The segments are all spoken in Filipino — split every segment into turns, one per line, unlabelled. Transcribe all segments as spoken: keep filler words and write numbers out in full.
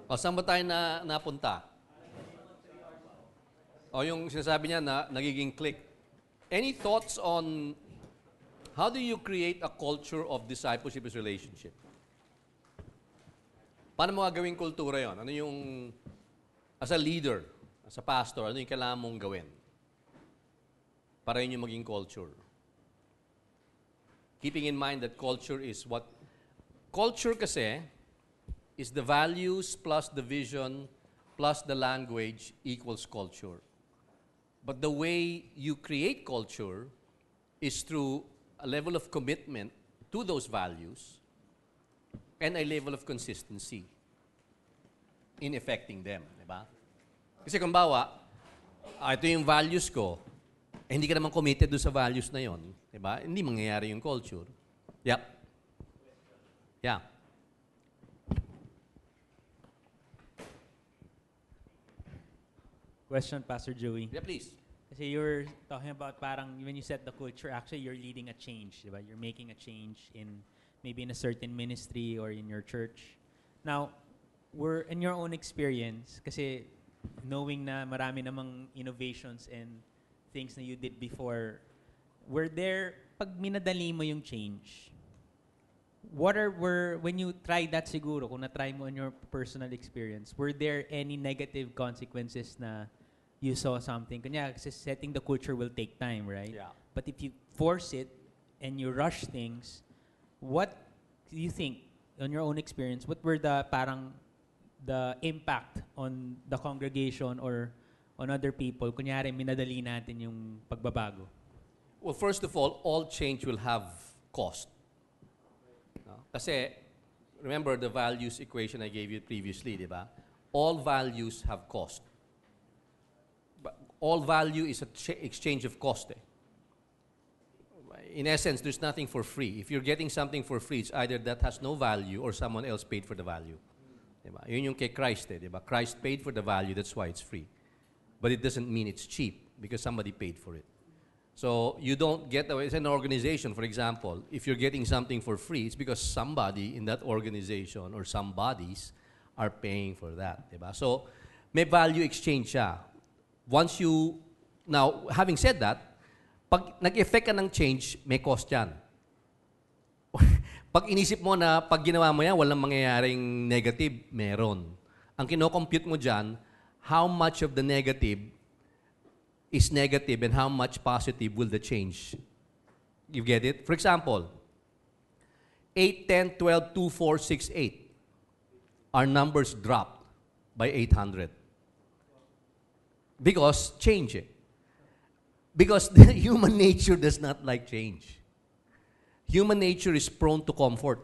O, saan ba tayo na, napunta? O, yung sinasabi niya na nagiging click. Any thoughts on how do you create a culture of discipleship as relationship? Paano mo gagawing kultura yon? Ano yung, as a leader, as a pastor, ano yung kailangan mong gawin? Para yun yung maging culture. Keeping in mind that culture is what, culture kasi is the values plus the vision plus the language equals culture. But the way you create culture is through a level of commitment to those values and a level of consistency in effecting them. Diba? Kasi kung bawa, ah, ito yung values ko, eh, hindi ka naman committed doon sa values na yon, diba? Hindi mangyayari yung culture. Yep. Yeah.
Question, Pastor Joey.
Yeah, please.
Kasi you're talking about parang when you set the culture, actually you're leading a change, di ba? You're making a change in maybe in a certain ministry or in your church. Now, we're in your own experience, kasi knowing na marami namang innovations and things na you did before, were there, pag minadali mo yung change, what are, were, when you tried that siguro, kung na-try mo in your personal experience, were there any negative consequences na you saw something? Kanya, kasi setting the culture will take time, right?
Yeah.
But if you force it and you rush things, what do you think, on your own experience, what were the parang the impact on the congregation or on other people? Kunyari, minadali natin yung pagbabago.
Well, first of all, all change will have cost. No? Kasi, remember the values equation I gave you previously, di ba? All values have cost. But all value is a ch- exchange of cost. Eh? In essence, there's nothing for free. If you're getting something for free, it's either that has no value or someone else paid for the value. Diba? Yun yung kay Christ. Eh, diba? Christ paid for the value, that's why it's free. But it doesn't mean it's cheap because somebody paid for it. So you don't get, it's an organization, for example, if you're getting something for free, it's because somebody in that organization or some bodies are paying for that. Diba? So may value exchange siya. Once you, now, having said that, pag nag-effect ka ng change, may cost yan. Pag inisip mo na pag ginawa mo yan, walang mangyayaring negative, meron. Ang kinocompute mo dyan, how much of the negative is negative and how much positive will the change? You get it? For example, eight, ten, twelve, two, four, six, eight. Our numbers dropped by eight hundred. Because change it. Because human nature does not like change. Human nature is prone to comfort.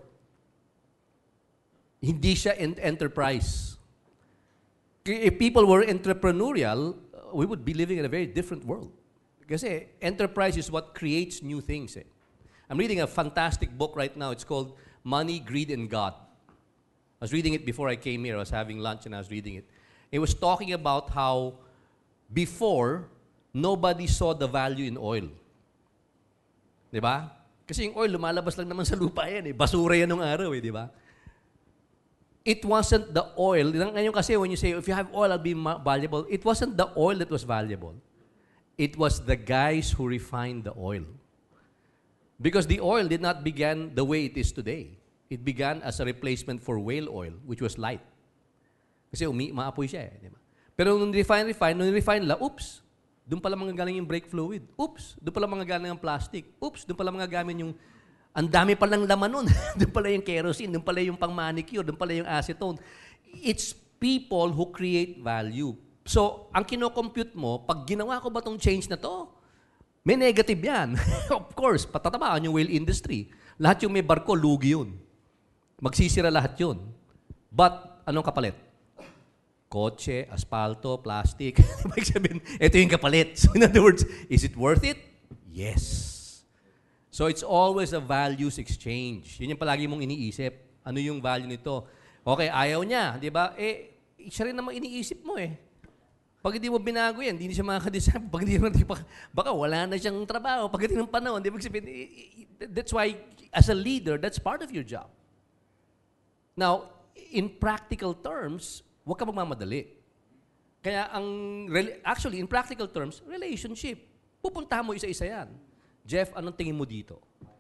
Hindi siya en- enterprise. If people were entrepreneurial, we would be living in a very different world. Kasi enterprise is what creates new things. Eh. I'm reading a fantastic book right now. It's called Money, Greed, and God. I was reading it before I came here. I was having lunch and I was reading it. It was talking about how before, nobody saw the value in oil. Di ba? Kasi yung oil, lumalabas lang naman sa lupa yan eh. Basura yan nung araw eh, di ba? It wasn't the oil. Ngayon kasi when you say, if you have oil, I'll be ma- valuable. It wasn't the oil that was valuable. It was the guys who refined the oil. Because the oil did not begin the way it is today. It began as a replacement for whale oil, which was light. Kasi umi, maapoy siya eh, di ba? Pero nung refine, refine, nung refine la, oops, doon pala mga galing yung brake fluid. Oops, doon pala mga galing yung plastic. Oops, doon pala mga gamit yung, ang dami palang laman nun. Doon pala yung kerosene, doon pala yung pang-manicure, doon pala yung acetone. It's people who create value. So, ang kinocompute mo, pag ginawa ko ba tong change na to, may negative yan. Of course, patatamaan yung whale industry. Lahat yung may barko, lugi yun. Magsisira lahat yun. But, anong kapalit? Kotse, asfalto, plastic. Ibig sabihin, ito yung kapalit. So in other words, is it worth it? Yes. So it's always a values exchange. Yun yung palagi mong iniisip. Ano yung value nito? Okay, ayaw niya, di ba? Eh, siya rin naman iniisip mo eh. Pag hindi mo binago yan, hindi siya makakadeserve. Pag hindi mo, baka wala na siyang trabaho. Pag hindi ng panahon, di ba sabihin, that's why, as a leader, that's part of your job. Now, in practical terms, huwag ka magmamadali. Kaya ang, actually, in practical terms, relationship. Pupuntahan mo isa-isa yan. Jeff, anong tingin mo dito?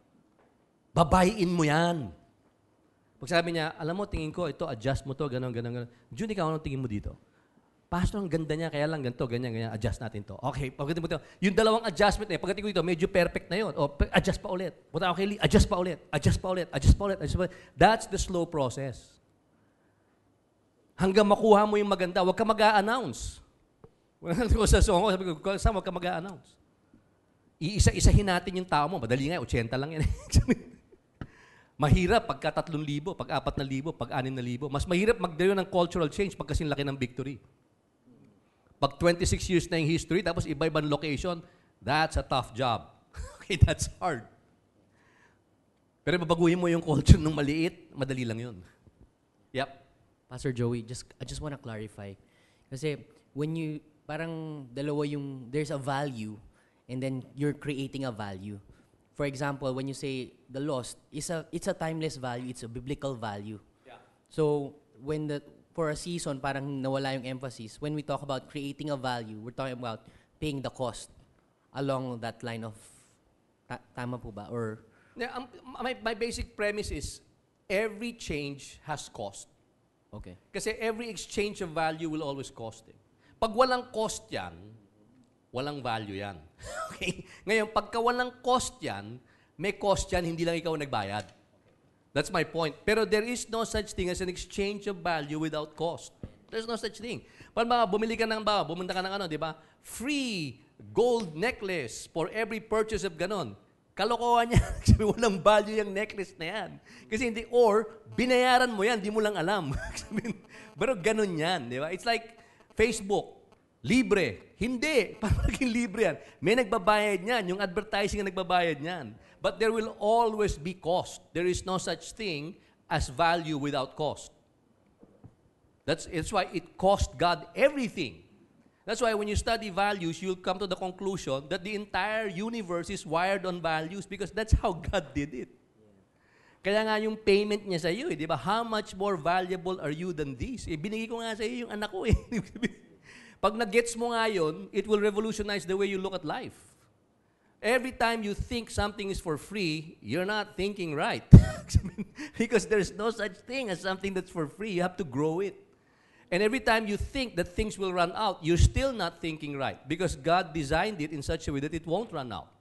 Babayin mo yan. Pag sabi niya, alam mo, tingin ko, ito, adjust mo to, gano'n, gano'n, gano'n. June, ikaw, anong tingin mo dito? Pastor, ang ganda niya, kaya lang ganito, ganyan, ganyan, adjust natin to. Okay, pagdating mo ito, yung dalawang adjustment na yun, pagdating ko ito, medyo perfect na yun. O, adjust pa ulit. Punta ako kay Lee, adjust pa ulit, adjust pa ulit, adjust pa ulit, adjust pa ulit. That's the slow process. Hanggang makuha mo yung maganda, huwag ka mag-a-announce. Ko sa song ko, sabi ko, saan huwag ka mag-a-announce? Iisa-isahin natin yung tao mo. Madali nga, eighty lang yan. Mahirap pagka tatlong libo, pag apat na libo, pag anim na libo. Mas mahirap magdayo ng cultural change pag kasing laki ng victory. Pag twenty-six years na yung history, tapos iba-ibang location, that's a tough job. Okay, that's hard. Pero babaguhin mo yung culture ng maliit, madali lang yun. Yep.
Pastor Joey, just I just want to clarify. Kasi when you, parang dalawa yung, there's a value, and then you're creating a value. For example, when you say the lost, it's a, it's a timeless value, it's a biblical value.
Yeah.
So, when the, for a season, parang nawala yung emphasis. When we talk about creating a value, we're talking about paying the cost along that line of, ta- tama po ba? Or,
Yeah, um, my, my basic premise is, every change has cost.
okay.
Kasi every exchange of value will always cost. Eh. Pag walang cost yan, walang value yan. Okay? Ngayon, pagka walang cost yan, may cost yan, hindi lang ikaw nagbayad. That's my point. Pero there is no such thing as an exchange of value without cost. There's no such thing. Pag mga bumili ka ng ba, bumunta ka ng ano, di ba? Free gold necklace for every purchase of ganon. Kalokohan yan. Walang value yung necklace na yan. Kasi hindi, or, binayaran mo yan, di mo lang alam. Pero ganon yan, di ba? It's like Facebook. Libre. Hindi. Parang naging libre yan. May nagbabayad niyan. Yung advertising ang nagbabayad niyan. But there will always be cost. There is no such thing as value without cost. That's, it's why it cost God everything. That's why when you study values, you'll come to the conclusion that the entire universe is wired on values because that's how God did it. Kaya nga yung payment niya sa iyo, eh, di ba? How much more valuable are you than this? Eh, binigay ko nga sa iyo yung anak ko eh. Pag nag-gets mo nga yun, it will revolutionize the way you look at life. Every time you think something is for free, you're not thinking right. Because there's no such thing as something that's for free. You have to grow it. And every time you think that things will run out, you're still not thinking right. Because God designed it in such a way that it won't run out.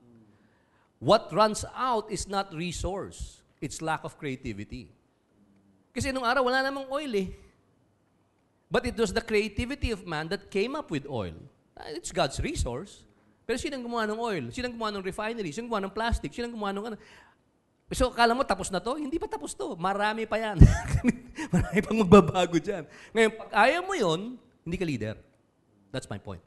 What runs out is not resource. It's lack of creativity. Kasi nung araw, wala namang oil eh. But it was the creativity of man that came up with oil. It's God's resource. Pero sinang gumawa ng oil? Sinang gumawa ng refinery? Sinang gumawa ng plastic? Sinang gumawa ng ano? So, kala mo tapos na to? Hindi pa tapos to. Marami pa yan. Marami pang magbabago dyan. Ngayon, pag ayaw mo yun, hindi ka leader. That's my point.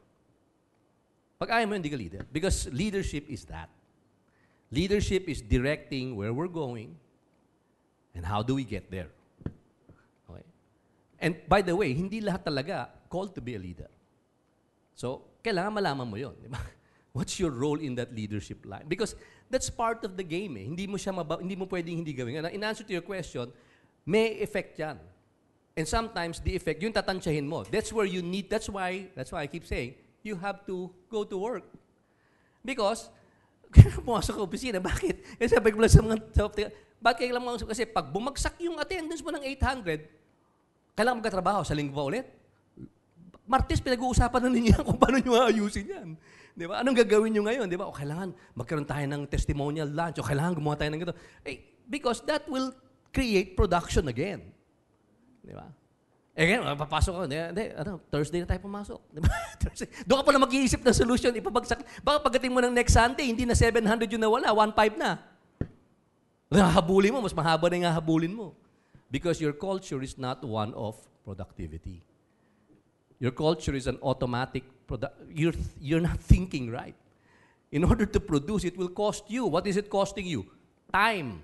Pag ayaw mo yun, hindi ka leader. Because leadership is that. Leadership is directing where we're going and how do we get there. Okay? And by the way, hindi lahat talaga called to be a leader. So, kailangan malaman mo yun. Di ba? What's your role in that leadership line? Because that's part of the game eh. Hindi mo siya maba- hindi mo pwedeng hindi gawin. In answer to your question, may effect yan. And sometimes the effect, yung tatansyahin mo. That's where you need, that's why, that's why I keep saying, you have to go to work. Because, kaya pumasok ka opisina, bakit? Kasi sabi ko lang sa mga, bakit kailangan mo, kasi pag bumagsak yung attendance mo ng eight hundred, kailangan magkatrabaho sa linggo pa ulit. Martes, pinag-uusapan na ninyo kung paano nyo aayusin yan. Di ba? Anong gagawin nyo ngayon? Di ba? O kailangan magkaroon tayo ng testimonial lunch. O kailangan gumawa tayo ng gito. Eh, because that will create production again. Di ba? Eh, ngayon, papasok ko. Di, di, ano, Thursday na tayo pumasok. Di ba? Doon ka pala mag-iisip ng solution. Ipabagsak. Baka pagdating mo ng next Sunday, hindi na seven hundred yung nawala. one five na. Hahabulin mo. Mas mahaba na yung hahabulin mo. Because your culture is not one of productivity. Your culture is an automatic product. You're, you're not thinking right. In order to produce, it will cost you. What is it costing you? Time.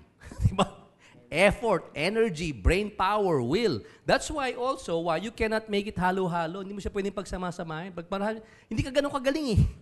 Effort, energy, brain power, will. That's why also, why you cannot make it halo-halo. Hindi mo siya pwedeng pagsama-samahin. Pag parang, hindi ka ganun kagaling eh.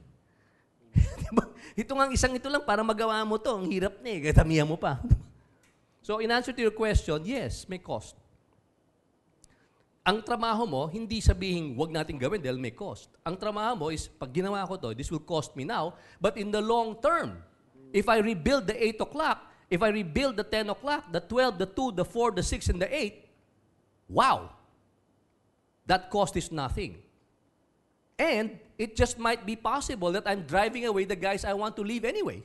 Ito nga isang ito lang, para magawa mo to. Ang hirap na eh. Katamihan mo pa. So, in answer to your question, yes, may cost. ang trabaho mo, hindi sabihin, wag natin gawin dahil may cost. Ang trabaho mo is, pag ginawa ko to, this will cost me now, but in the long term, if I rebuild the eight o'clock, if I rebuild the ten o'clock, the twelve, the two, the four, the six, and the eight, wow! That cost is nothing. And it just might be possible that I'm driving away the guys I want to leave anyway.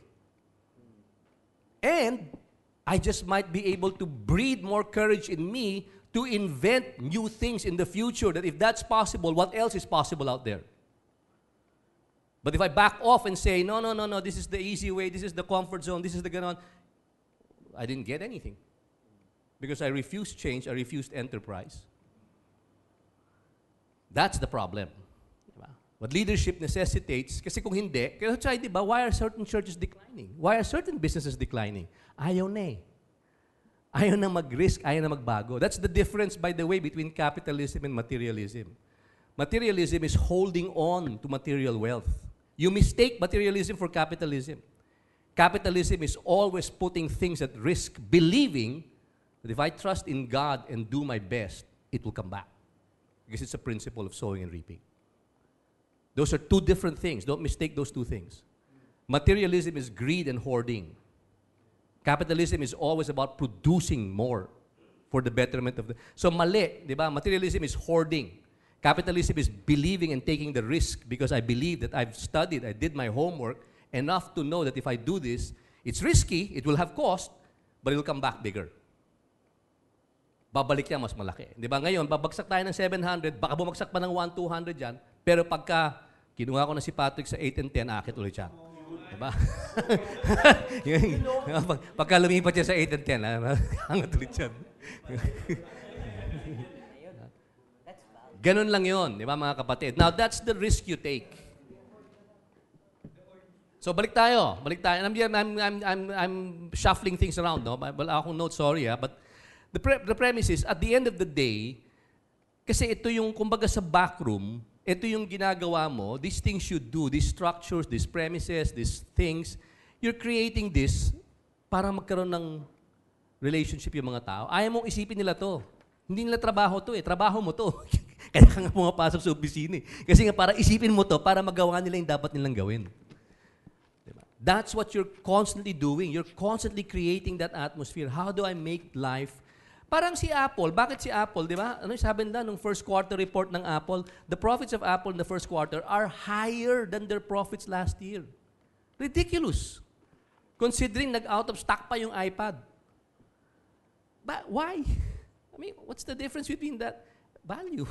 And I just might be able to breed more courage in me to invent new things in the future, that if that's possible, what else is possible out there? But if I back off and say, no, no, no, no, this is the easy way, this is the comfort zone, this is the ganon, I didn't get anything. Because I refused change, I refused enterprise. That's the problem. Diba? What leadership necessitates, kasi kung hindi, kaya try, diba, why are certain churches declining? Why are certain businesses declining? Ayaw na eh. Ayaw na mag-risk, ayaw na magbago. That's the difference, by the way, between capitalism and materialism. Materialism is holding on to material wealth. You mistake materialism for capitalism. Capitalism is always putting things at risk, believing that if I trust in God and do my best, it will come back. Because it's a principle of sowing and reaping. Those are two different things. Don't mistake those two things. Materialism is greed and hoarding. Capitalism is always about producing more for the betterment of the... So mali, di ba? Materialism is hoarding. Capitalism is believing and taking the risk because I believe that I've studied, I did my homework enough to know that if I do this, it's risky, it will have cost, but it will come back bigger. Babalik niya mas malaki. Di ba? Ngayon, babagsak tayo ng seven hundred, baka bumagsak pa ng one, two hundred dyan, pero pagka kinuha ko na si Patrick sa eight and ten, akit ulit siya. Diba? Pag, pagka lumipat siya sa eight and ten, hangat ulit siya. Ganun lang yun, di ba mga kapatid? Now, that's the risk you take. So, balik tayo. Balik tayo. I'm, I'm, I'm, I'm, I'm shuffling things around, no? Wala akong note, sorry, ha? But the, pre the premise is, at the end of the day, kasi ito yung, kumbaga sa backroom, ito yung ginagawa mo, these things you do, these structures, these premises, these things, you're creating this para magkaroon ng relationship yung mga tao. Ayaw mong isipin nila to. Hindi nila trabaho to eh. Trabaho mo to. Kaya ka nga pumapasok sa opisina eh. Kasi nga para isipin mo to para magawa nila yung dapat nilang gawin. Diba? That's what you're constantly doing. You're constantly creating that atmosphere. How do I make life? Parang si Apple. Bakit si Apple, di ba? Ano yung sabi nila nung first quarter report ng Apple? The profits of Apple in the first quarter are higher than their profits last year. Ridiculous. Considering nag-out of stock pa yung iPad. But why? I mean, what's the difference between that value?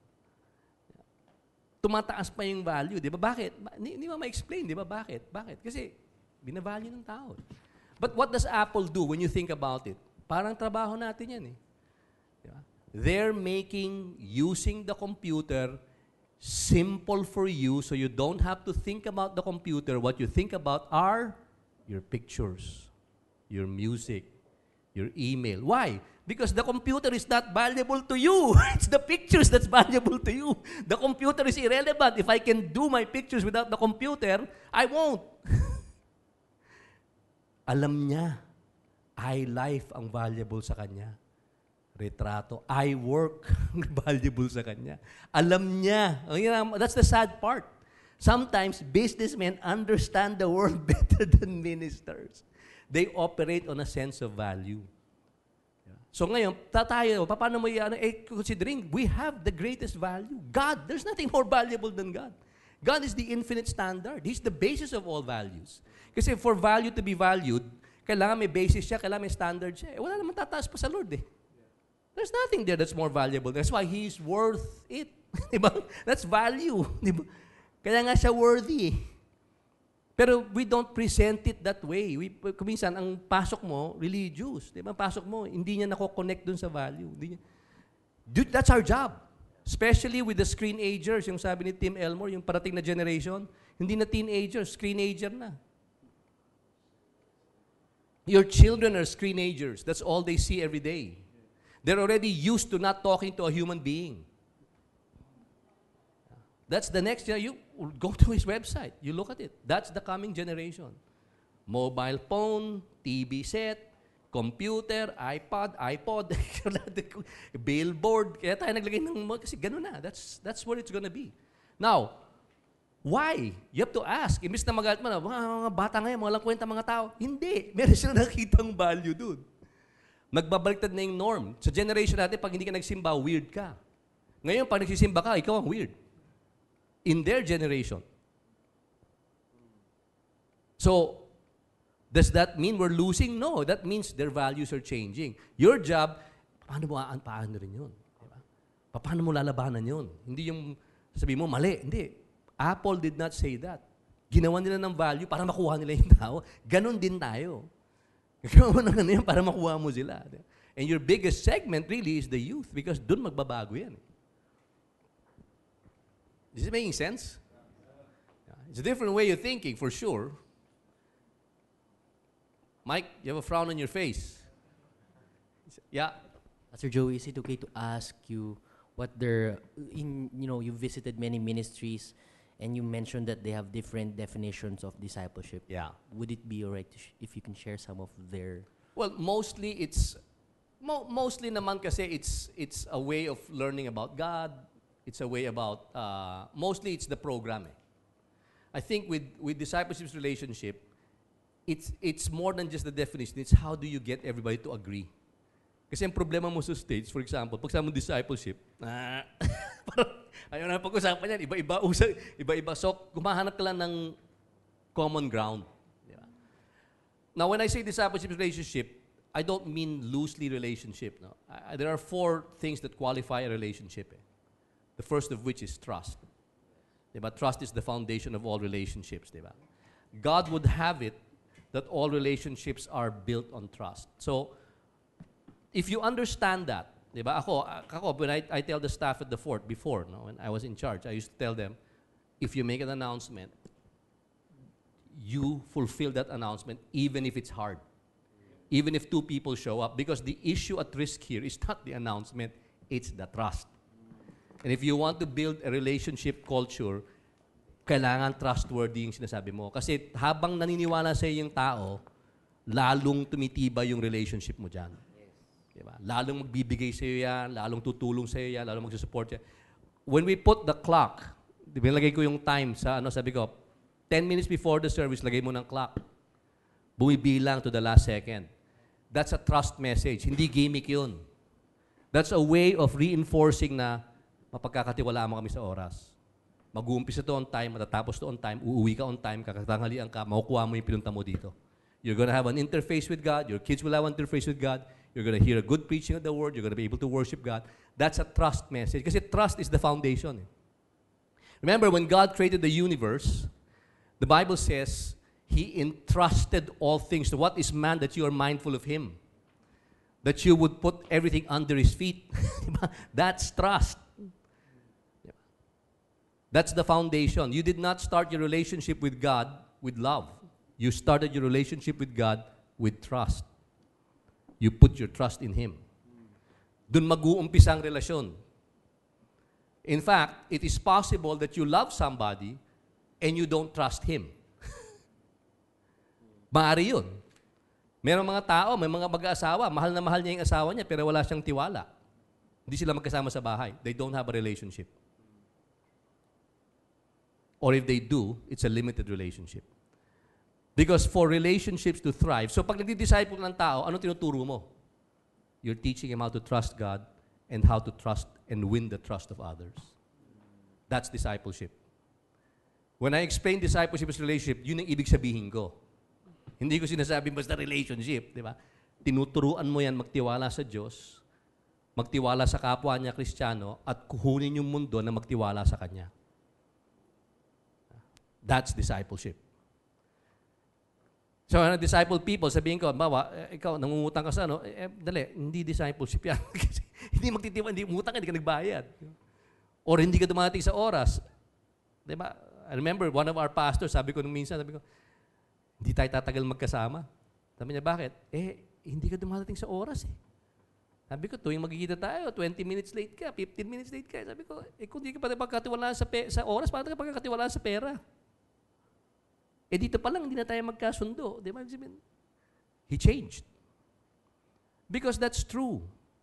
Tumataas pa yung value, di ba? Bakit? Hindi mo ma-explain, di ba? Bakit? Bakit? Kasi binavalue ng tao. But what does Apple do when you think about it? Parang trabaho natin yan eh. Diba? They're making using the computer simple for you so you don't have to think about the computer. What you think about are your pictures, your music, your email. Why? Because the computer is not valuable to you. It's the pictures that's valuable to you. The computer is irrelevant. If I can do my pictures without the computer, I won't. Alam niya. iLife ang valuable sa kanya. Retrato. iWork ang valuable sa kanya. Alam niya. That's the sad part. Sometimes, businessmen understand the world better than ministers. They operate on a sense of value. So ngayon, tayo, paano mo yan? Eh, considering we have the greatest value. God, there's nothing more valuable than God. God is the infinite standard. He's the basis of all values. Kasi for value to be valued, kailangan may basis siya, kailangan may standard siya. Eh, wala naman tataas pa sa Lord eh. There's nothing there that's more valuable. That's why He's worth it. Diba? That's value. Diba? Kaya nga siya worthy eh. Pero we don't present it that way. We, kuminsan, ang pasok mo, religious. Diba? Pasok mo, hindi niya nako-connect dun sa value. Hindi niya. Dude, that's our job. Especially with the screen-agers, yung sabi ni Tim Elmore, yung parating na generation, hindi na teenagers, screen-ager na. Your children are screen-agers. That's all they see every day. They're already used to not talking to a human being. That's the next, you know, you go to his website. You look at it. That's the coming generation. Mobile phone, T V set, Computer, iPod, iPod, billboard. Kaya tayo naglagay ng mga, kasi gano'n na. That's, that's where it's gonna be. Now, why? You have to ask. Imbis na magalit mo na, mga bata ngayon, mga lang kwenta mga tao. Hindi. Meron silang nakitang value dun. Nagbabaliktad na yung norm. Sa generation natin, pag hindi ka nagsimba, weird ka. Ngayon, pag nagsisimba ka, ikaw ang weird. In their generation. So, does that mean we're losing? No. That means their values are changing. Your job, paano mo aan, paano rin yun? Diba? Paano mo lalabanan yun? Hindi yung sabi mo, mali. Hindi. Apple did not say that. Ginawa nila ng value para makuha nila yung tao. Ganon din tayo. Ginawa mo ng ano yan para makuha mo sila. And your biggest segment really is the youth because dun magbabago yan. Is it making sense? It's a different way of thinking, for sure. Mike, you have a frown on your face. Yeah.
Pastor Joey, is it okay to ask you what their, in, you know, you visited many ministries and you mentioned that they have different definitions of discipleship.
Yeah.
Would it be alright to sh- if you can share some of their...
Well, mostly it's, mo- mostly naman kasi it's, it's a way of learning about God. It's a way about, uh, mostly it's the program. Eh. I think with, with discipleship relationship, it's, it's more than just the definition. It's how do you get everybody to agree. Kasi ang problema mo sa stage, for example, pag sa mo discipleship, ah, parang ayaw na pag-usapan yan, iba-iba, usa, iba-iba. So, kumahanap ka lang ng common ground. Diba? Now, when I say discipleship relationship, I don't mean loosely relationship. No? I, there are four things that qualify a relationship. Eh. The first of which is trust. Diba? Trust is the foundation of all relationships. Diba? God would have it that all relationships are built on trust. So, if you understand that, diba? Ako, ako when I, I tell the staff at the fort before, no, when I was in charge, I used to tell them, if you make an announcement, you fulfill that announcement even if it's hard. Even if two people show up. Because the issue at risk here is not the announcement, it's the trust. And if you want to build a relationship culture, kailangan trustworthy yung sinasabi mo. Kasi habang naniniwala sa yung tao, lalong tumitibay yung relationship mo dyan. Diba? Lalong magbibigay sa iyo yan, lalong tutulong sa iyo yan, lalong magsusupport yan. When we put the clock, diba, lagay ko yung time sa, ano, sabi ko, ten minutes before the service, lagay mo ng clock. Bumibilang to the last second. That's a trust message. Hindi gimmick yun. That's a way of reinforcing na mapagkakatiwalaan mo kami sa oras. Mag-uumpisa to on time, matatapos to on time, uuwi ka on time, kakatanghalian ka, makukuha mo yung pinunta mo dito. You're going to have an interface with God. Your kids will have an interface with God. You're going to hear a good preaching of the Word. You're going to be able to worship God. That's a trust message. Kasi trust is the foundation. Eh. Remember, when God created the universe, the Bible says, He entrusted all things. So what is man that you are mindful of Him? That you would put everything under His feet. That's trust. That's the foundation. You did not start your relationship with God with love. You started your relationship with God with trust. You put your trust in Him. Doon mag-uumpisa ang relasyon. In fact, it is possible that you love somebody and you don't trust Him. Maaari yun. Merong mga tao, may mga mag-aasawa, mahal na mahal niya yung asawa niya pero wala siyang tiwala. Hindi sila magkasama sa bahay. They don't have a relationship. Or if they do, it's a limited relationship. Because for relationships to thrive, so pag nagdi-disciple ng tao, ano tinuturo mo? You're teaching him how to trust God and how to trust and win the trust of others. That's discipleship. When I explain discipleship as relationship, yun ang ibig sabihin ko. Hindi ko sinasabi basta relationship, di ba? Tinuturuan mo yan magtiwala sa Diyos, magtiwala sa kapwa niya Kristiyano, at kuhunin yung mundo na magtiwala sa Kanya. That's discipleship. So, when I disciple people, sabihin ko, bawa, eh, ikaw, nangungutang ka sa ano, eh, dali, hindi discipleship yan. Kasi hindi magtitiwa, hindi umutang ka, hindi ka nagbayad. Or hindi ka dumating sa oras. Diba? I remember, one of our pastors, sabi ko nung minsan, sabi ko, hindi tayo tatagal magkasama. Sabi niya, bakit? Eh, hindi ka dumating sa oras eh. Sabi ko, tuwing magkikita tayo, twenty minutes late ka, fifteen minutes late ka. Sabi ko, eh, kung hindi ka pa pagkatiwalaan sa, pe- sa oras, paano ka pagkatiwalaan sa pera? Eh dito pa lang, hindi na tayo magkasundo. Di ba? He changed. Because that's true.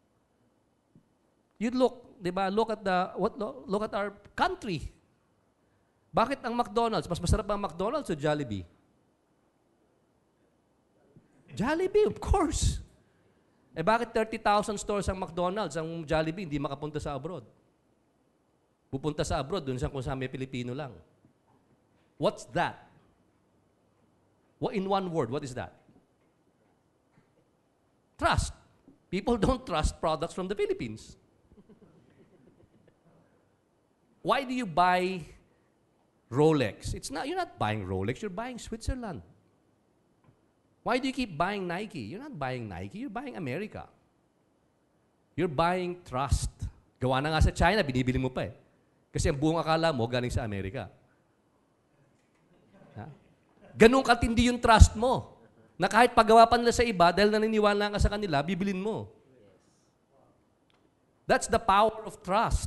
You look, di ba, look at the, what, look at our country. Bakit ang McDonald's, mas masarap ang McDonald's o Jollibee? Jollibee, of course. Eh bakit thirty thousand stores ang McDonald's, ang Jollibee hindi makapunta sa abroad? Pupunta sa abroad, dun siya kung sa may Pilipino lang. What's that? What, in one word, what is that? Trust. People don't trust products from the Philippines. Why do you buy Rolex? It's not, you're not buying Rolex, you're buying Switzerland. Why do you keep buying Nike? You're not buying Nike, you're buying America. You're buying trust. Gawa na nga sa China, binibili mo pa eh. Kasi ang buong akala mo galing sa Amerika. Ha? Ganun katindi yung trust mo. Na kahit paggawa pa nila sa iba, dahil naniniwala ka sa kanila, bibilin mo. That's the power of trust.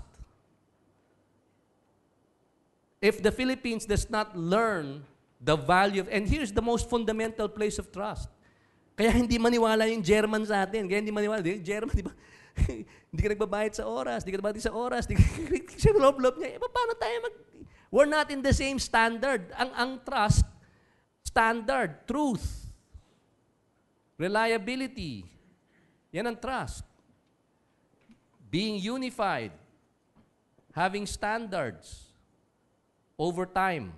If the Philippines does not learn the value of, and here's the most fundamental place of trust. Kaya hindi maniwala yung German sa atin. Kaya hindi maniwala. Yung German, di ba? Hindi ka nagbabayad sa oras. Hindi ka nagbabayad sa oras. Hindi ka sa loob-loob niya. E, paano tayo mag... We're not in the same standard. Ang, ang trust, standard, truth, reliability. Yan ang trust. Being unified. Having standards. Over time.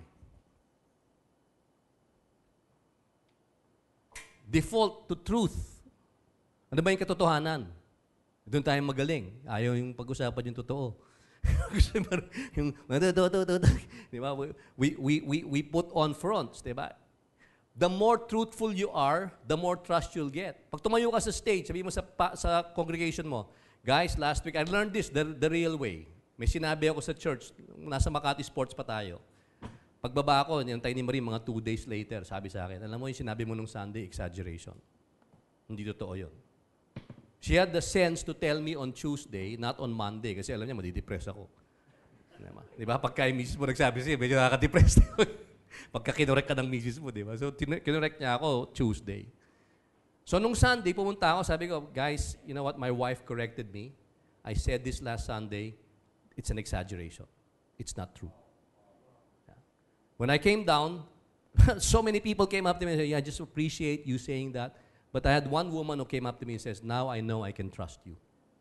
Default to truth. Ano ba yung katotohanan? Doon tayo magaling. Ayaw yung pag-usapan yung totoo. yung, di ba? We, we, we, we put on fronts, di ba? The more truthful you are, the more trust you'll get. Pag tumayo ka sa stage, sabi mo sa, pa, sa congregation mo, guys, last week, I learned this the, the real way. May sinabi ako sa church, nasa Makati Sports pa tayo. Pagbaba ko, yung tayo ni Marie, mga two days later, sabi sa akin, alam mo yung sinabi mo nung Sunday, exaggeration. Hindi totoo yun. She had the sense to tell me on Tuesday, not on Monday, kasi alam niya, madidepress ako. Di ba? Pagka yung misis mo nagsabi siya, medyo nakaka-depress. Pagka kinorek ka ng misis mo, di ba? So, kinorek niya ako Tuesday. So, nung Sunday, pumunta ako, sabi ko, guys, you know what? My wife corrected me. I said this last Sunday, it's an exaggeration. It's not true. Yeah. When I came down, so many people came up to me and said, yeah, I just appreciate you saying that. But I had one woman who came up to me and says, now I know I can trust you.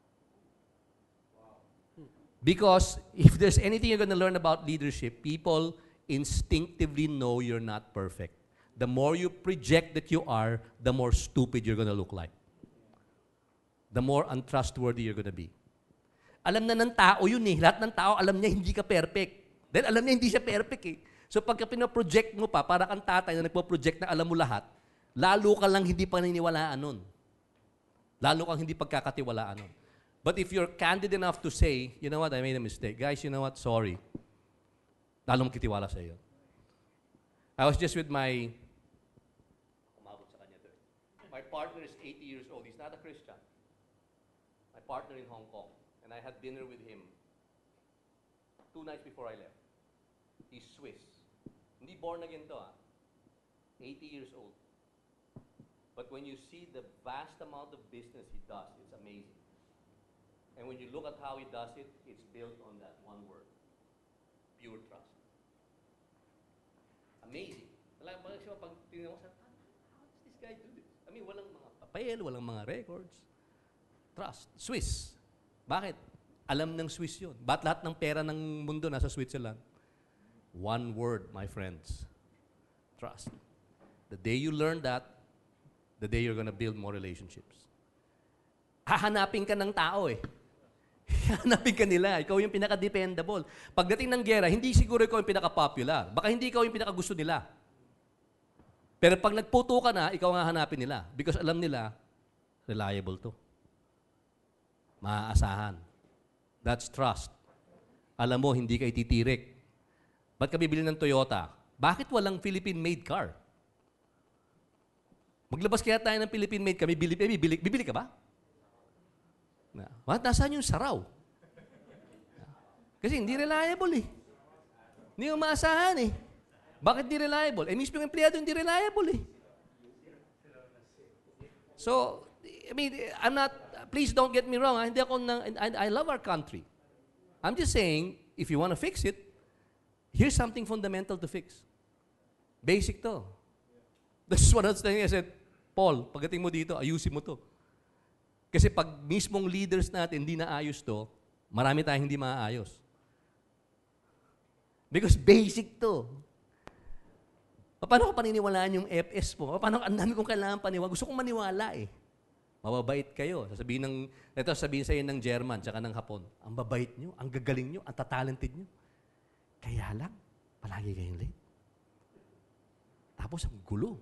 Wow. Because if there's anything you're going to learn about leadership, people instinctively know you're not perfect. The more you project that you are, the more stupid you're going to look like. The more untrustworthy you're going to be. Alam na ng tao yun eh. Lahat ng tao alam niya hindi ka perfect. Dahil alam niya hindi siya perfect eh. So pagka pinaproject mo pa, para kang tatay na nagpo-project na alam mo lahat, lalo ka lang hindi paniniwalaan nun. Lalo kang hindi pagkakatiwalaan nun. But if you're candid enough to say, you know what, I made a mistake. Guys, you know what, sorry. Lalong kitiwala sa iyo. I was just with my, umabot sa kanya to. My partner is eighty years old. He's not a Christian. My partner in Hong Kong. And I had dinner with him two nights before I left. He's Swiss. Hindi born again to, ah. eighty years old. But when you see the vast amount of business he does, it's amazing. And when you look at how he does it, it's built on that one word. Pure trust. Amazing. Talagang pag tingnan mo, how does this guy do this? I mean, walang mga papel, walang mga records. Trust. Swiss. Bakit? Alam ng Swiss yun. Ba't lahat ng pera ng mundo nasa Switzerland? One word, my friends. Trust. The day you learn that, the day you're gonna build more relationships. Hahanapin ka ng tao eh. Hahanapin ka nila. Ikaw yung pinaka-dependable. Pagdating ng gera, hindi siguro ikaw yung pinaka-popular. Baka hindi ikaw yung pinaka-gusto nila. Pero pag nagputo ka na, ikaw ang hahanapin nila. Because alam nila, reliable to. Maaasahan. That's trust. Alam mo, hindi ka ititirik. Ba't ka bibili ng Toyota? Bakit walang Philippine-made car? Maglabas kaya tayo ng Philippine-made kami, bibili, bibili, bibili ka ba? Na, what? Nasaan yung saraw? Kasi hindi reliable eh. Hindi mo maasahan eh. Bakit hindi reliable? Eh, mismo yung empleyado hindi reliable eh. So, I mean, I'm not, please don't get me wrong. ah, Hindi ako nang, I, I love our country. I'm just saying, if you want to fix it, here's something fundamental to fix. Basic to. That's what I was saying. I said, Paul, pagdating mo dito, ayusin mo to. Kasi pag mismong leaders natin hindi naayos to, marami tayong hindi maaayos. Because basic to. Paano ko paniniwalaan yung F S mo? Paano, ang dami kong kailangan paniwala. Gusto kong maniwala eh. Mababait kayo. Sasabihin ng, ito sabihin sa'yo ng German tsaka ng Hapon, ang babait nyo, ang gagaling nyo, ang tatalented nyo. Kaya lang, palagi kayong late. Tapos ang gulo.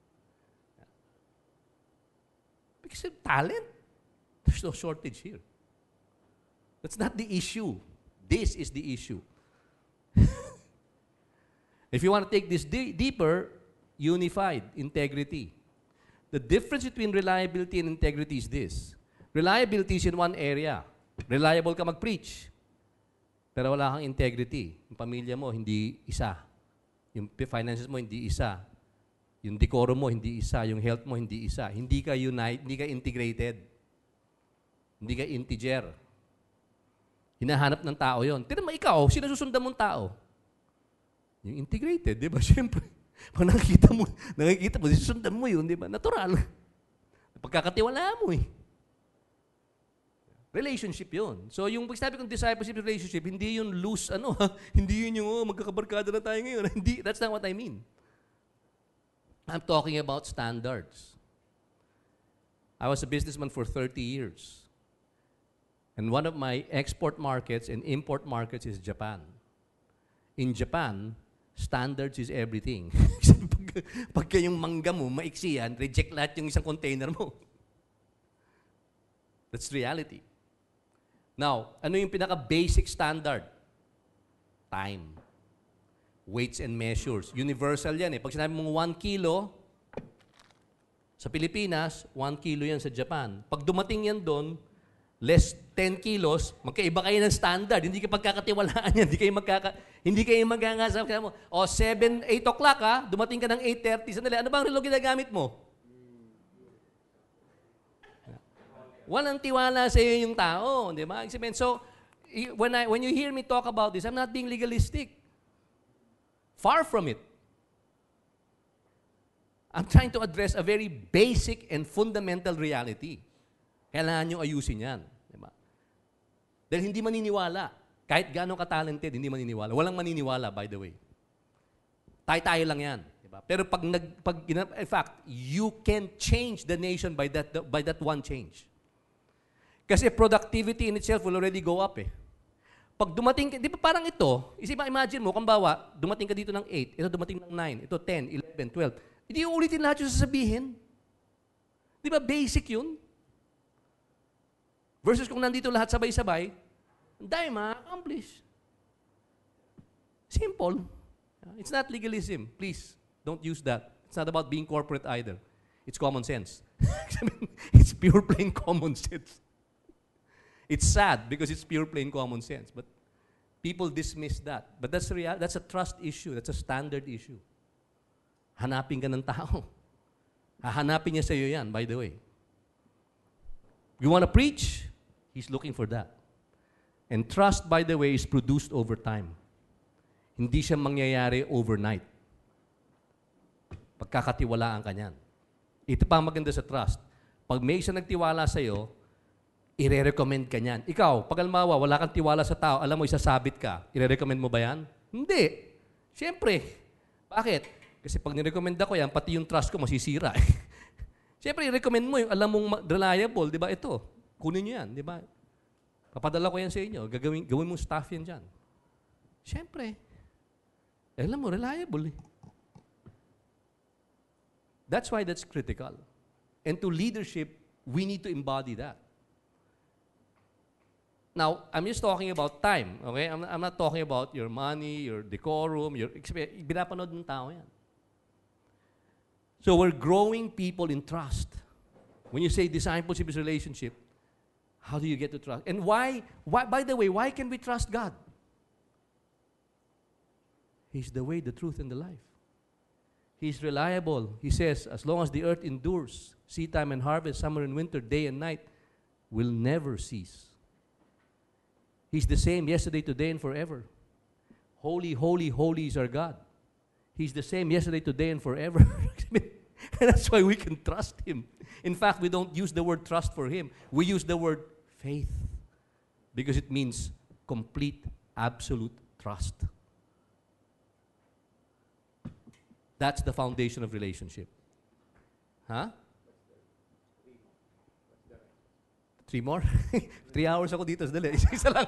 Because of talent, there's no shortage here. That's not the issue. This is the issue. If you want to take this di- deeper, unified integrity. The difference between reliability and integrity is this. Reliability is in one area. Reliable ka mag-preach. Pero wala kang integrity. Yung pamilya mo, hindi isa. Yung finances mo, hindi isa. Yung decorum mo, hindi isa. Yung health mo, hindi isa. Hindi ka unite, hindi ka integrated. Hindi ka integer. Hinahanap ng tao yon. Tignan mo, ikaw, sino susundan mong tao? Yung integrated, di ba? Siyempre, pag nakikita mo, nakikita mo, susundan mo yun, di ba? Natural. Pagkakatiwalaan mo eh. Relationship yun. So yung pag sabi kong discipleship relationship, hindi yun loose, ano, hindi yun yung, oh, magkakabarkada na tayo ngayon. Hindi, that's not what I mean. I'm talking about standards. I was a businessman for thirty years. And one of my export markets and import markets is Japan. In Japan, standards is everything. pag, pagka yung mangga mo, maiksi yan, reject lahat yung isang container mo. That's reality. Now, ano yung pinaka-basic standard? Time. Weights and measures. Universal yan eh. Pag sinabi mong one kilo, sa Pilipinas, one kilo yan sa Japan. Pag dumating yan doon, less ten kilos, magkaiba kayo ng standard. Hindi kayo pagkakatiwalaan yan. Hindi kayo magkaka... Hindi kayo magkakasabi mo, o, seven, eight o'clock ha, dumating ka ng eight thirty. Sandali, ano bang relo ginagamit mo? Walang tiwala sa iyo yung tao. Di ba? So, when, I, when you hear me talk about this, I'm not being legalistic. Far from it. I'm trying to address a very basic and fundamental reality. Kailangan nyo ayusin yan. Diba? Dahil hindi maniniwala. Kahit gano'ng ka-talented, hindi maniniwala. Walang maniniwala, by the way. Tayo-tayo lang yan. Diba? Pero pag, nag, pag, in fact, you can change the nation by that, by that one change. Kasi productivity in itself will already go up eh. Pag dumating ka, di ba parang ito, isip, imagine mo, kung bawa, dumating ka dito ng eight, ito dumating ng nine, ito ten, eleven, twelve. Hindi uulitin lahat yung sasabihin. Di ba basic yun? Versus kung nandito lahat sabay-sabay, dahil ma-accomplish. Simple. It's not legalism. Please, don't use that. It's not about being corporate either. It's common sense. It's pure plain common sense. It's sad because it's pure plain common sense. But people dismiss that. But that's a, real, that's a trust issue. That's a standard issue. Hanapin ka ng tao. Hahanapin niya sa iyo yan, by the way. You want to preach? He's looking for that. And trust, by the way, is produced over time. Hindi siya mangyayari overnight. Pagkakatiwalaan ka niyan. Ito pa ang maganda sa trust. Pag may isa nagtiwala sa iyo, ire-recommend ka niyan. Ikaw, pag almawa, wala kang tiwala sa tao, alam mo, isasabit ka, ire-recommend mo ba yan? Hindi. Siyempre. Bakit? Kasi pag nirecommend ako yan, pati yung trust ko masisira. Siyempre, i-recommend mo yung alam mong reliable, di ba? Ito, kunin niyo yan, di ba? Papadala ko yan sa inyo. Gagawin, gawin mong staff yan dyan. Siyempre. Eh, alam mo, reliable eh. That's why that's critical. And to leadership, we need to embody that. Now, I'm just talking about time, okay? I'm, I'm not talking about your money, your decorum, your experience. Binapanood ng tao yan. So we're growing people in trust. When you say discipleship is relationship, how do you get to trust? And why, why, by the way, why can we trust God? He's the way, the truth, and the life. He's reliable. He says, as long as the earth endures, seed time and harvest, summer and winter, day and night, will never cease. He's the same yesterday, today, and forever. Holy, holy, holy is our God. He's the same yesterday, today, and forever. And that's why we can trust Him. In fact, we don't use the word trust for Him. We use the word faith because it means complete, absolute trust. That's the foundation of relationship. Huh? Three more? Three hours ako dito. Dali. Isa lang.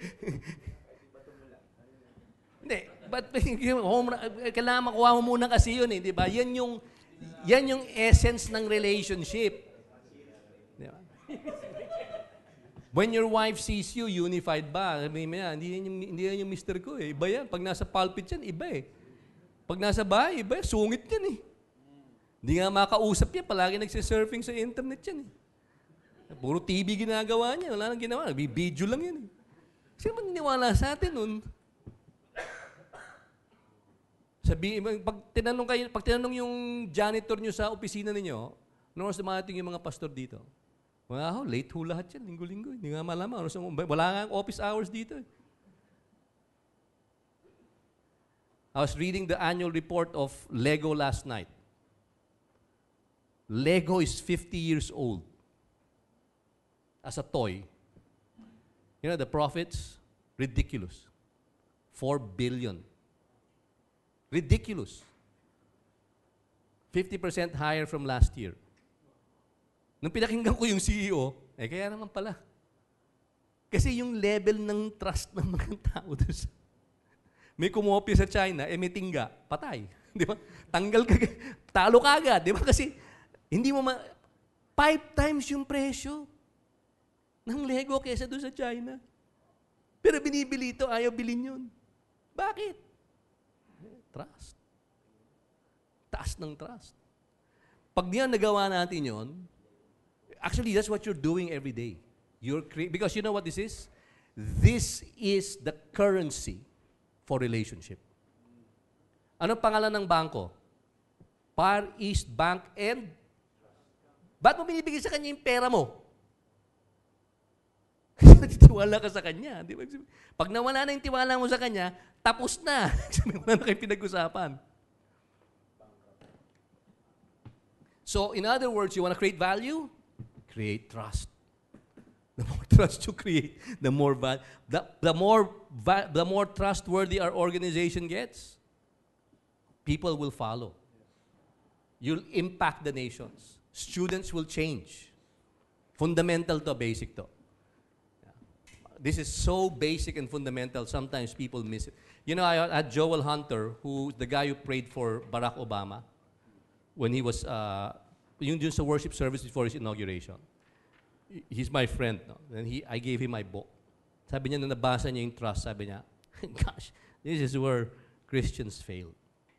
Hindi. But home, kailangan makuha mo muna kasi yun eh. Di ba? Yan yung, yan yung essence ng relationship. Di ba? When your wife sees you, unified ba? Sabi mo yan, hindi yan yung, hindi yan yung mister ko eh. Iba yan. Pag nasa pulpit yan, iba eh. Pag nasa bahay, iba, sungit yan eh. Hindi nga makausap yan, palagi nagsisurfing sa internet yan eh. Puro T V ginagawa niya, wala nang ginawa, nag-video lang yan eh. Sino man niniwala sa atin nun? Sabi, pag tinanong, kayo, pag tinanong yung janitor nyo sa opisina ninyo, ano oras dumating yung mga pastor dito? Wala ho, late ho lahat yan, linggo-linggo. Hindi nga malaman. Wala nga office hours dito eh. I was reading the annual report of Lego last night. Lego is fifty years old as a toy. You know, the profits, ridiculous. Four billion. Ridiculous. fifty percent higher from last year. Nung pinakinggan ko yung C E O, eh kaya naman pala. Kasi yung level ng trust ng mga tao doon sa may kumopya sa China, eh may tingga, patay. Di ba? Tanggal ka, talo ka agad. Di ba? Kasi hindi mo ma... Five times yung presyo ng Lego kesa doon sa China. Pero binibili ito, ayaw bilhin yun. Bakit? Trust. Taas ng trust. Pag diyan nagawa natin yun, actually, that's what you're doing every day. You're cre- because you know what this is? This is the currency for relationship. Ano pangalan ng bangko? Far East Bank and ba't mo binibigay sa kanya yung pera mo? Tiwala ka sa kanya. Di ba? Pag nawala na yung tiwala mo sa kanya, tapos na. Wala na kayo pinag-usapan. So, in other words, you want to create value? Create trust. The more trust you create, the more va- the, the more va- the more trustworthy our organization gets, people will follow. You'll impact the nations. Students will change. Fundamental to, basic to. Yeah. This is so basic and fundamental, sometimes people miss it. You know, I had Joel Hunter, who the guy who prayed for Barack Obama when he was, uh, yung dun sa worship service before his inauguration. He's my friend, no? And he, I gave him my book. Sabi niya, nung nabasa niya yung trust, sabi niya, gosh, this is where Christians fail.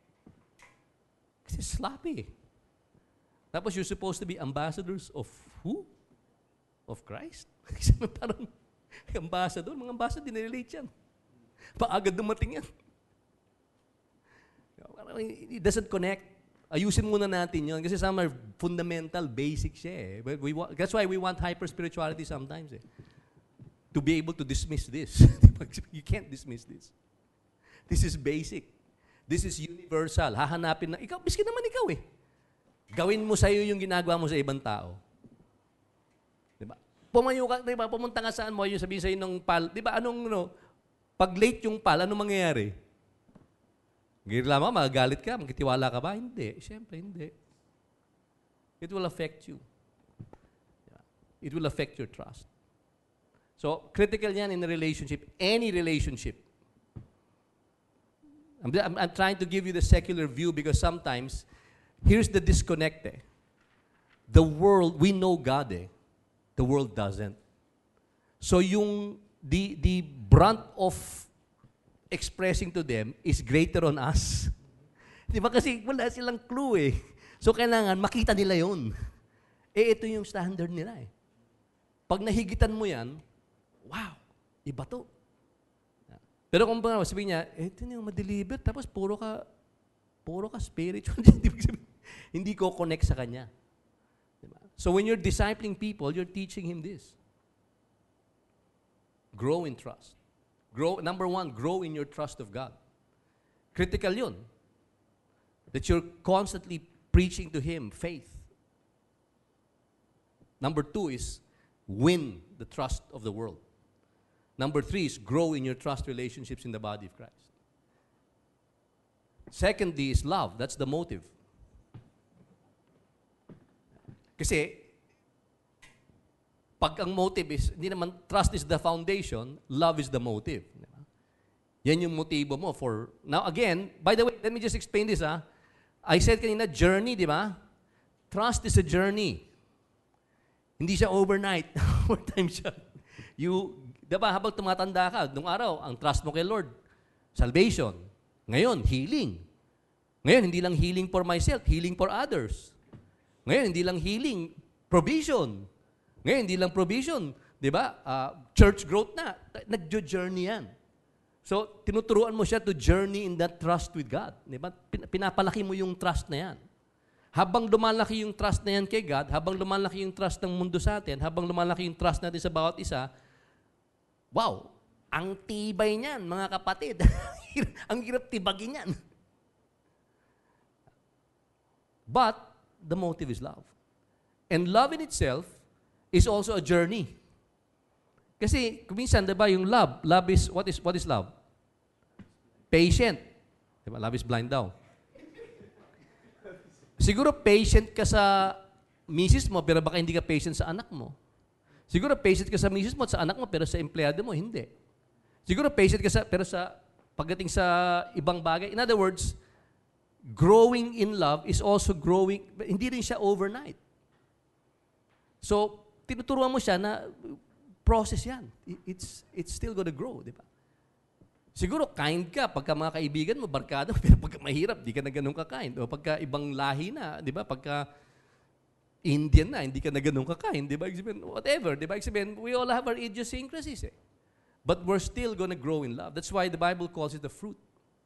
Kasi sloppy. Tapos you're supposed to be ambassadors of who? Of Christ? Parang ambassador, mga ambassador, dinirelate yan. Paagad dumating yan. It doesn't connect. Ayusin muna natin yun. Kasi some are fundamental, basic siya eh. But we wa- that's why we want hyper-spirituality sometimes eh. To be able to dismiss this. You can't dismiss this. This is basic. This is universal. Hahanapin na, ikaw, miskin naman ikaw eh. Gawin mo sa'yo yung ginagawa mo sa ibang tao. Diba? Pumayo ka, diba? Pumunta ka saan mo, yung sabihin sa'yo ng pal, diba? Anong, no, pag late yung pal, anong mangyayari? Ngayon lamang, magagalit ka, magkitiwala ka ba? Hindi. Siyempre, hindi. It will affect you. Yeah. It will affect your trust. So, critical yan in a relationship, any relationship. I'm, I'm, I'm trying to give you the secular view because sometimes, here's the disconnect eh. The world, we know God eh. The world doesn't. So, yung, the, the brunt of expressing to them is greater on us. Di ba? Kasi wala silang clue eh. So, kailangan makita nila yun. Eh, ito yung standard nila eh. Pag nahigitan mo yan, wow, iba to. Pero kung ba, sabihin niya, eh, ito yung ma-deliver, tapos puro ka, puro ka spiritual. Hindi ko connect sa kanya. Diba? So when you're discipling people, you're teaching him this. Grow in trust. Grow, number one, grow in your trust of God. Critical yun. That you're constantly preaching to him faith. Number two is win the trust of the world. Number three is grow in your trust relationships in the body of Christ. Secondly is love. That's the motive. Kasi, pag ang motive is, hindi naman, trust is the foundation, love is the motive. Yan yung motibo mo for, now again, by the way, let me just explain this, ha. I said kanina, journey, di ba? Trust is a journey. Hindi siya overnight. Overtime siya. You, di ba, habang tumatanda ka, nung araw, ang trust mo kay Lord, salvation. Ngayon, healing. Ngayon, hindi lang healing for myself, healing for others. Ngayon, hindi lang healing, provision. Ngayon, hindi lang provision. Di ba? Uh, church growth na. Nag-journey yan. So, tinuturuan mo siya to journey in that trust with God. Di ba? Pinapalaki mo yung trust na yan. Habang lumalaki yung trust na yan kay God, habang lumalaki yung trust ng mundo sa atin, habang lumalaki yung trust natin sa bawat isa, wow, ang tibay niyan, mga kapatid. Ang hirap tibagin yan. But, the motive is love. And love in itself is also a journey. Kasi, kuminsan, diba, yung love, love is, what is, what is love? Patient. Diba, love is blind daw. Siguro patient ka sa misis mo, pero baka hindi ka patient sa anak mo. Siguro patient ka sa misis mo at sa anak mo, pero sa empleyado mo, hindi. Siguro patient ka sa, pero sa, pagdating sa ibang bagay. In other words, growing in love is also growing, hindi rin siya overnight. So, tinuturuan mo siya na process yan. It's, it's still gonna grow, di ba? Siguro, kind ka pagka mga kaibigan mo, barkada mo, pero pagka mahirap, di ka na ganun ka-kind. O pagka ibang lahi na, di ba? Pagka Indian na, hindi ka na ganun ka-kind, di ba? Whatever, di ba? We all have our idiosyncrasies, eh. But we're still gonna grow in love. That's why the Bible calls it the fruit.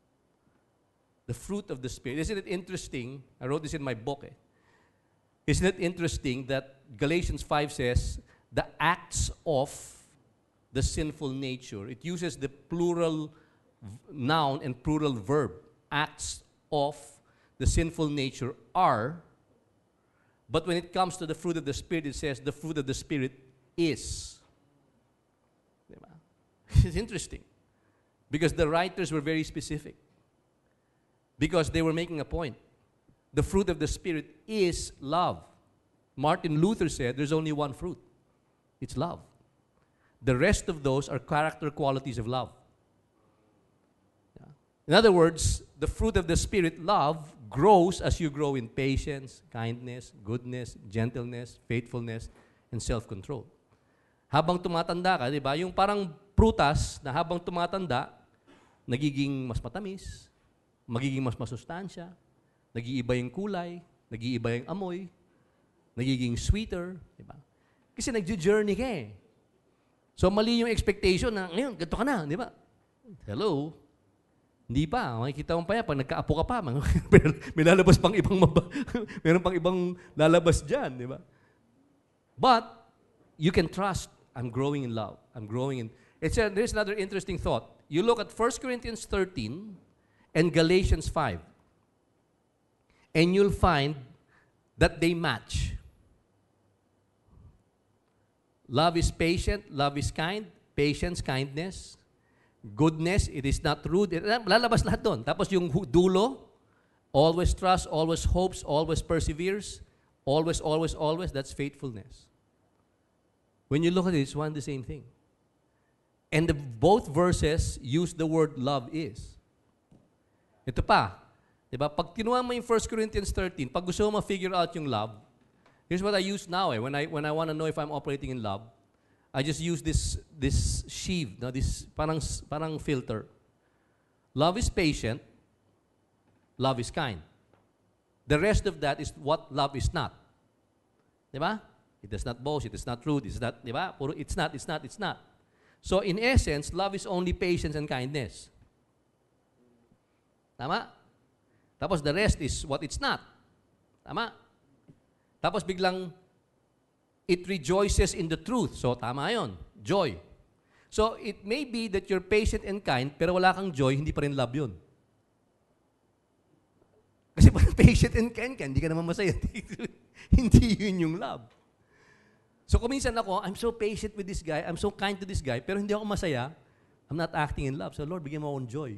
The fruit of the Spirit. Isn't it interesting? I wrote this in my book, eh. Isn't it interesting that Galatians five says, the acts of the sinful nature, it uses the plural noun and plural verb, acts of the sinful nature are, but when it comes to the fruit of the Spirit, it says the fruit of the Spirit is. Diba? It's interesting. Because the writers were very specific. Because they were making a point. The fruit of the Spirit is love. Martin Luther said there's only one fruit. It's love. The rest of those are character qualities of love. Yeah. In other words, the fruit of the Spirit, love, grows as you grow in patience, kindness, goodness, gentleness, faithfulness, and self-control. Habang tumatanda ka, di ba? Yung parang prutas na habang tumatanda, nagiging mas matamis, magiging mas masustansya, nag-iiba yung kulay, nag-iiba yung amoy, nagiging sweeter, di ba? Kasi nag-journey ka eh. So, mali yung expectation na, ngayon, ganito ka na, di ba? Hello? Hindi pa. Makikita mo pa yan, pag nagkaapo ka pa, may lalabas pang ibang, maba, meron pang ibang lalabas dyan, di ba? But, you can trust, I'm growing in love. I'm growing in, it's a, there's another interesting thought. You look at First Corinthians thirteen and Galatians five, and you'll find that they match. Love is patient, love is kind, patience, kindness, goodness, it is not rude. Lalabas lahat doon. Tapos yung dulo, always trust, always hopes, always perseveres, always, always, always, that's faithfulness. When you look at it, it's one and the same thing. And the, both verses use the word love is. Ito pa, di ba? Pag kinuha mo yung First Corinthians thirteen, pag gusto mo ma-figure out yung love, here's what I use now. Eh. When I when I want to know if I'm operating in love, I just use this this sheave, no, this parang parang filter. Love is patient. Love is kind. The rest of that is what love is not. Di ba? It does not boast. It is not rude. It's not. Di ba? Puro it's not. It's not. It's not. So in essence, love is only patience and kindness. Tama? Tapos the rest is what it's not. Tama? Tapos biglang It rejoices in the truth. So, tama yun. Joy. So, it may be that you're patient and kind, pero wala kang joy, hindi pa rin love yun. Kasi pag patient and kind ka, hindi ka naman masaya. Hindi yun yung love. So, kuminsan ako, I'm so patient with this guy, I'm so kind to this guy, pero hindi ako masaya, I'm not acting in love. So, Lord, bigyan mo akong joy.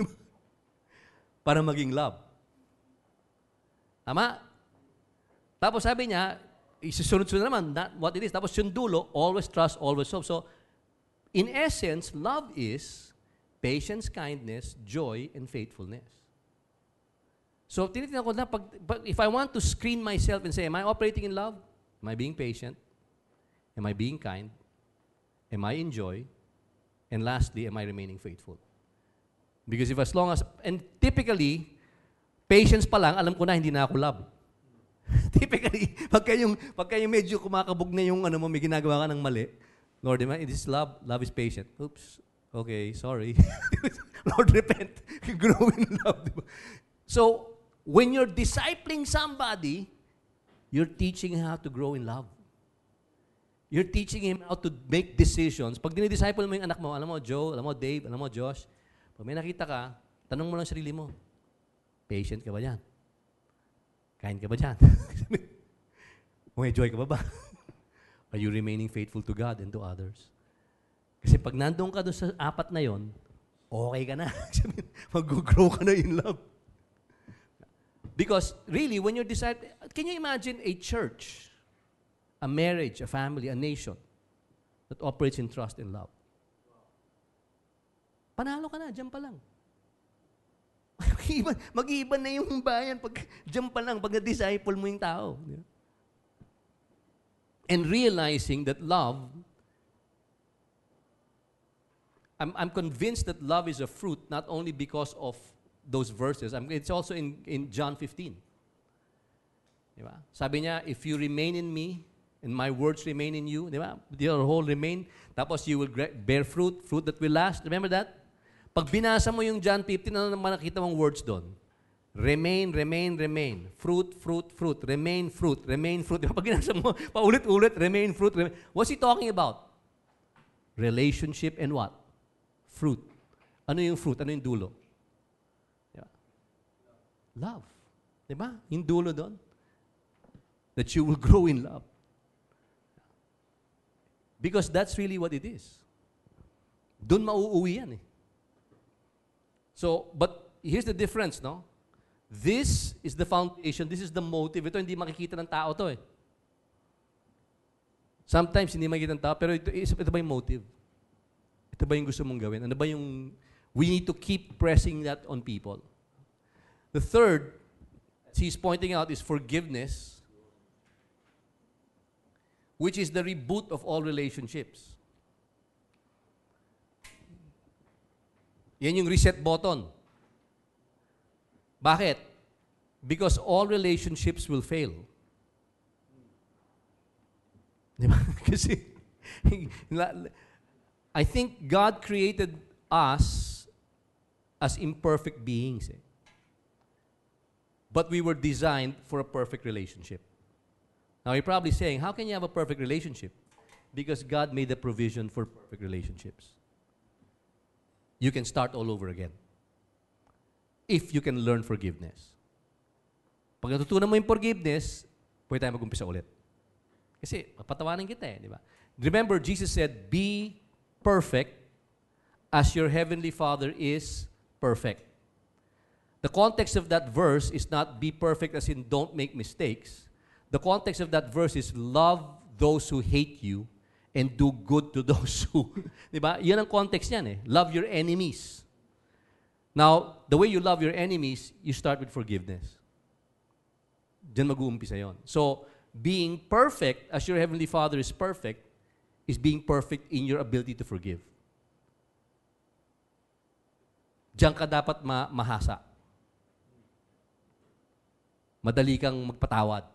Para maging love. Tama? Tapos sabi niya, isusunod-sunod naman, not what it is. Tapos yung dulo, always trust, always hope. So, in essence, love is patience, kindness, joy, and faithfulness. So, tinitingnan ko na, pag, pag, if I want to screen myself and say, am I operating in love? Am I being patient? Am I being kind? Am I in joy? And lastly, am I remaining faithful? Because if as long as, and typically, patience pa lang, alam ko na hindi na ako love. Typically, pagka yung, pagka yung medyo kumakabog na yung ano mo, may ginagawa ka ng mali, Lord, am I, this is love? Love is patient. Oops. Okay, sorry. Lord, repent. Grow in love. Diba? So, when you're discipling somebody, you're teaching him how to grow in love. You're teaching him how to make decisions. Pag dinidisciple mo yung anak mo, alam mo, Joe, alam mo, Dave, alam mo, Josh, pag may nakita ka, tanong mo lang sarili mo, patient ka ba dyan? Kind ka ba dyan? May joy ka ba ba? Are you remaining faithful to God and to others? Kasi pag nandun ka doon sa apat na yon, okay ka na. Mag-grow ka na in love. Because really, when you're deciding, can you imagine a church, a marriage, a family, a nation that operates in trust and love? Panalo ka na, dyan pa lang. Mag-iiba na yung bayan pag dyan pa lang, pag na-disciple mo yung tao. And realizing that love, I'm, I'm convinced that love is a fruit not only because of those verses. I'm, it's also in, in John fifteen. Diba? Sabi niya, if you remain in me, and my words remain in you, diba? Your whole remain, tapos you will bear fruit, fruit that will last. Remember that? Pag binasa mo yung John fifteen, ano naman nakita mong words doon? Remain, remain, remain. Fruit, fruit, fruit. Remain, fruit, remain, fruit. Pag binasa mo, paulit-ulit, remain, fruit, remain. What's he talking about? Relationship and what? Fruit. Ano yung fruit? Ano yung dulo? Diba? Love. Diba? Yung dulo doon. That you will grow in love. Because that's really what it is. Doon mauuwi yan eh. So, but here's the difference, no? This is the foundation, this is the motive. Ito hindi makikita ng tao to eh. Sometimes hindi makikita ng tao, pero ito, ito ba yung motive? Ito ba yung gusto mong gawin? Ano ba yung, we need to keep pressing that on people. The third, as he's pointing out, is forgiveness, which is the reboot of all relationships. Yan yung reset button. Bakit? Because all relationships will fail. Di ba? Kasi, I think God created us as imperfect beings. Eh. But we were designed for a perfect relationship. Now, you're probably saying, how can you have a perfect relationship? Because God made a provision for perfect relationships. You can start all over again. If you can learn forgiveness. Pag natutunan mo yung forgiveness, pwede tayo mag-umpisa ulit. Kasi, papatawanan kita eh, di ba? Remember, Jesus said, be perfect as your heavenly Father is perfect. The context of that verse is not be perfect as in don't make mistakes. The context of that verse is love those who hate you and do good to those who, di ba? Yan ang context niyan eh. Love your enemies. Now, the way you love your enemies, you start with forgiveness. Diyan mag-uumpisa yon. So, being perfect, as your Heavenly Father is perfect, is being perfect in your ability to forgive. Diyan ka dapat ma- mahasa. Madali kang magpatawad.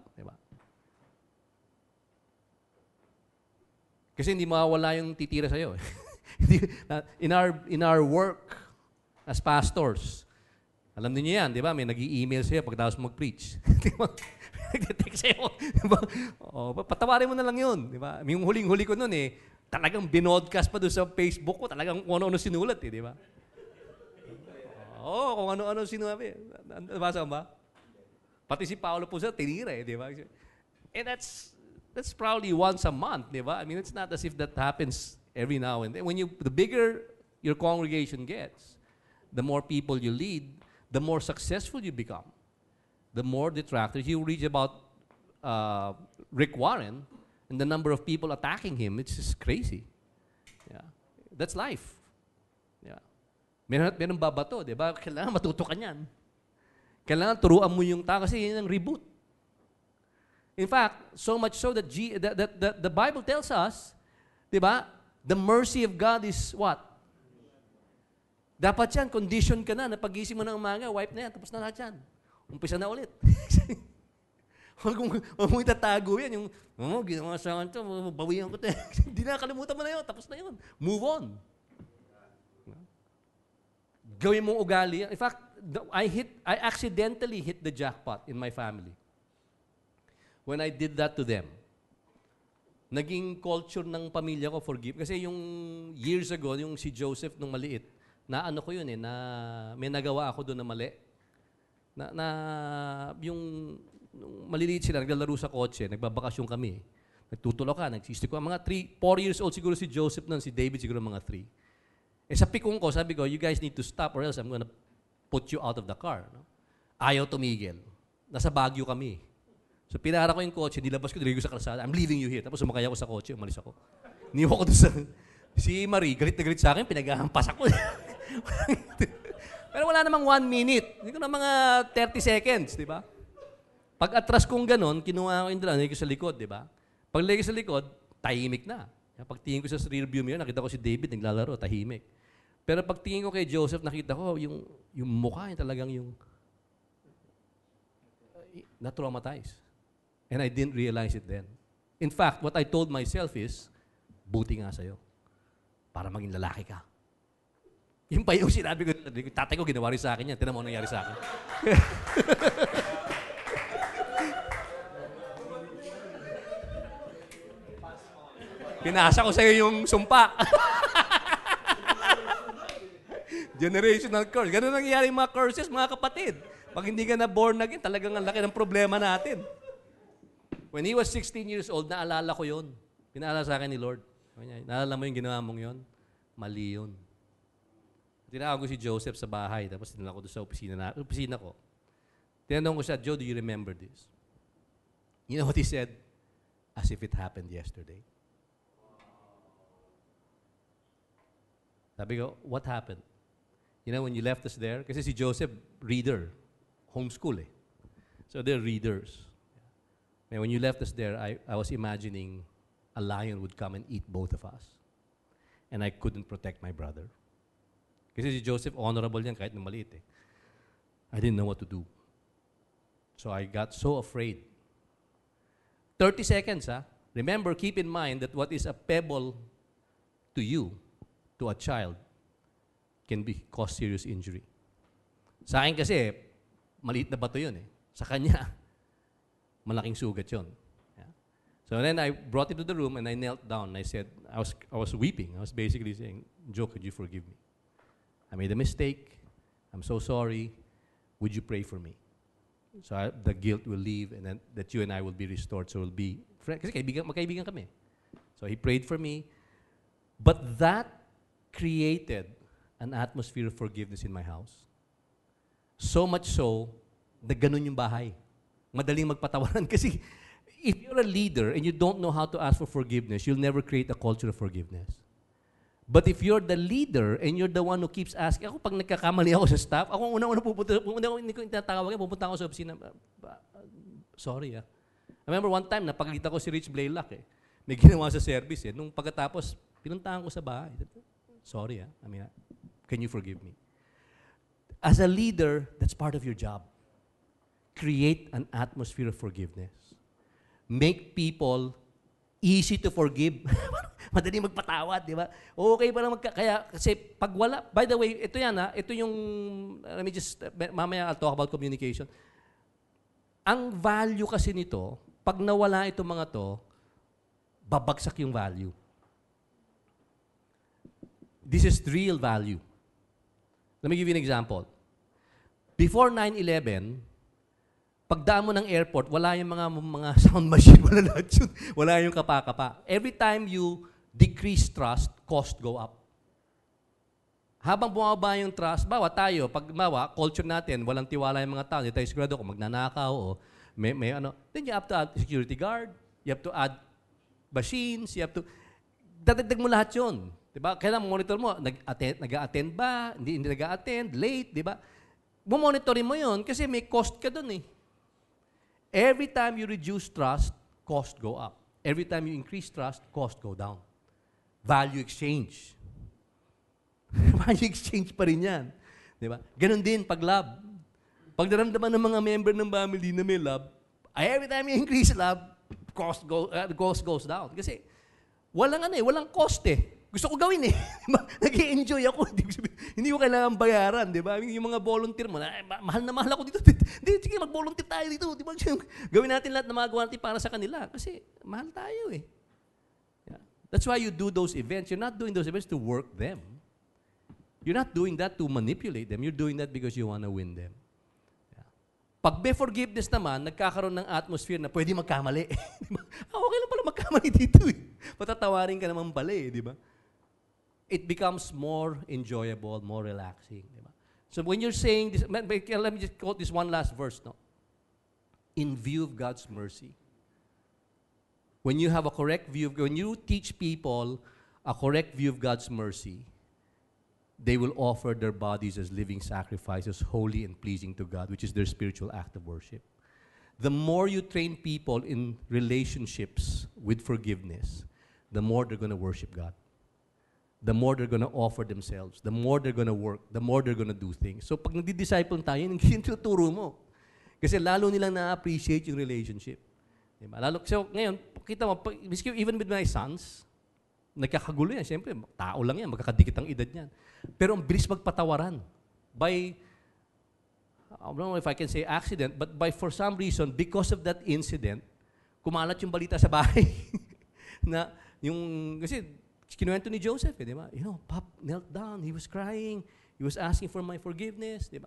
Kasi hindi mawawala yung titira sa'yo. in, our, in our work as pastors, alam niyo yan, di ba? May nag-i-email sa'yo pagkatapos mag-preach. Nagte-text sa'yo. Diba? Oh, patawarin mo na lang yun. Diba? Yung huling-huli ko nun eh, talagang binodcast pa doon sa Facebook ko, talagang kung ano-ano sinulat eh, di ba? Oo, oh, kung ano-ano sinulat. Nabasa mo ba? Pati si Paolo po sa tinira eh, di ba? And that's that's probably once a month, di ba? I mean, it's not as if that happens every now and then. When you, the bigger your congregation gets, the more people you lead, the more successful you become. The more detractors, you reach about uh, Rick Warren, and the number of people attacking him, it's just crazy. Yeah. That's life. Yeah. Meron, meron babato, di ba? Kailangan matuto ka niyan. Kailangan turuan mo yung tao kasi yun ang reboot. In fact, so much so that, G, that, that, that the Bible tells us, di ba, the mercy of God is what? Dapat yan, condition ka na, na pag-gising mo ng umaga, wipe na yan, tapos na lahat yan. Umpisa na ulit. Huwag mo itatago yan. Yung, oh, ginawa sa akin ito, bawihan ko ito. Hindi na, kalimutan mo na yun, tapos na yun. Move on. Gawin mong ugali. In fact, I hit, I accidentally hit the jackpot in my family. When I did that to them. Naging culture ng pamilya ko, forgive. Kasi yung years ago, yung si Joseph nung maliit, na ano ko yun eh, na may nagawa ako doon na mali. Na, na yung nung maliliit sila, naglalaro sa kotse, nagbabakasyon kami. Nagtutulog ka, nagsistiko. Mga three, four years old siguro si Joseph nun, si David siguro mga three. Eh sa pikong ko, sabi ko, you guys need to stop or else I'm gonna put you out of the car. No? Ayaw tumigil. Nasa Baguio kami. So pinara ko yung kotse, nilabas ko, dirigo sa kalsada, I'm leaving you here. Tapos sumakay ako sa kotse, umalis ako. Niwa ko doon sa... Si Marie, galit na galit sa akin, pinaghahampas ako. Pero wala namang one minute. Hindi ko na mga thirty seconds, di ba? Pag atras kong ganon, kinuha ko yung dala, nilagay ko sa likod, di ba? Pag nilagay sa likod, tahimik na. Pag tingin ko sa rear view mirror, nakita ko si David naglalaro, tahimik. Pero pag tingin ko kay Joseph, nakita ko yung, yung mukha niya talagang yung na-traumatize. And I didn't realize it then. In fact, what I told myself is, buti nga sa'yo. Para maging lalaki ka. Yung pa yung sinabi ko, tatay ko ginawa rin sa akin yan. Tinan mo ang nangyari sa akin. Pinasa ko sa'yo yung sumpa. Generational curse. Ganun nangyayari yung mga curses, mga kapatid. Pag hindi ka na born again, talagang ang laki ng problema natin. When he was sixteen years old, naalala ko yun. Pinaalala sa akin ni Lord. Naalala mo yung ginawa mong yun? Mali yun. Tinawag ko si Joseph sa bahay, tapos tinala ko doon sa opisina, na, opisina ko. Tinanong ko siya, Joe, do you remember this? You know what he said? As if it happened yesterday. Sabi ko, what happened? You know, when you left us there, kasi si Joseph, reader, homeschool eh. So they're readers. And when you left us there, I, I was imagining a lion would come and eat both of us. And I couldn't protect my brother. Kasi si Joseph, honorable yan kahit nung maliit eh. I didn't know what to do. So I got so afraid. thirty seconds, ha? Remember, keep in mind that what is a pebble to you, to a child, can be cause serious injury. Sa akin kasi, maliit na bato yun eh. Sa kanya, malaking sugat yun. Yeah. So then I brought him to the room and I knelt down and I said, I was, I was weeping. I was basically saying, Joe, could you forgive me? I made a mistake. I'm so sorry. Would you pray for me? So I, the guilt will leave and then that you and I will be restored. So we'll be friends. Kasi kaibigan, magkaibigan kami. So he prayed for me. But that created an atmosphere of forgiveness in my house. So much so, na ganun yung bahay. Madaling magpatawaran. Kasi if you're a leader and you don't know how to ask for forgiveness, you'll never create a culture of forgiveness. But if you're the leader and you're the one who keeps asking, ako pag nagkakamali ako sa staff, ako ang unang-una pupunta, pupunta ako, hindi ko tinatawag, pupunta ako sa opisina, sorry ah. I remember one time, napakita ko si Rich Blaylock eh. May ginawa sa service eh. Nung pagkatapos, pinuntahan ko sa bahay. Sorry ah. I mean, can you forgive me? As a leader, that's part of your job. Create an atmosphere of forgiveness. Make people easy to forgive. Madali magpatawad, di ba? Okay pa lang magka... Kaya, kasi pag wala... By the way, ito yan ha. Ito yung... Let me just... Mamaya I'll talk about communication. Ang value kasi nito, pag nawala itong mga to, babagsak yung value. This is real value. Let me give you an example. Before nine eleven, pagdaan mo ng airport, wala yung mga mga sound machine, wala lahat yun. Wala yung kapa-kapa. Every time you decrease trust, cost go up. Habang bumaba yung trust, bawa tayo, pag bawa, culture natin, walang tiwala yung mga tao, hindi tayo sigurado kung magnanakaw o may, may ano. Then you have to add security guard, you have to add machines, you have to, dadagdag mo lahat yun. Diba? Kailangan monitor mo, nag-attend, nag-attend ba, hindi, hindi nag-attend, late, diba? Bumonitorin mo yun kasi may cost ka dun eh. Every time you reduce trust, cost go up. Every time you increase trust, cost go down. Value exchange. Value exchange pa rin yan. Diba? Ganon din pag love. Pag naramdaman ng mga member ng family na may love, every time you increase love, cost, go, uh, cost goes down. Kasi walang ano eh, walang cost eh. Gusto ko gawin eh. Nag-i-enjoy ako. Hindi ko kailangan bayaran, di ba? Yung mga volunteer mo, na, mahal na mahal ako dito. Hindi, sige, mag-volunteer tayo dito. Di ba? Gawin natin lahat na magawa natin para sa kanila. Kasi mahal tayo eh. Yeah. That's why you do those events. You're not doing those events to work them. You're not doing that to manipulate them. You're doing that because you want to win them. Yeah. Pag may forgiveness naman, nagkakaroon ng atmosphere na pwede magkamali. ah, okay lang pala magkamali dito eh. Patatawarin ka naman pala eh, di ba? It becomes more enjoyable, more relaxing. Diba? So when you're saying this, let me just quote this one last verse. No? In view of God's mercy, when you have a correct view, of, when you teach people a correct view of God's mercy, they will offer their bodies as living sacrifices, holy and pleasing to God, which is their spiritual act of worship. The more you train people in relationships with forgiveness, the more they're going to worship God. The more they're going to offer themselves, the more they're going to work, the more they're going to do things. So pag nagdi-disciple tayo, yung tinuturo mo. Kasi lalo nilang na-appreciate yung relationship. Diba? Lalo, so ngayon, kita mo, even with my sons, nagkakagulo yan. Siyempre, tao lang yan, magkakadikit ang edad niyan. Pero ang bilis magpatawaran. By, I don't know if I can say accident, but by for some reason, because of that incident, kumalat yung balita sa bahay. na yung, kasi, kinuwento ni Joseph, eh, di ba? You know, Pop knelt down, he was crying, he was asking for my forgiveness, di ba?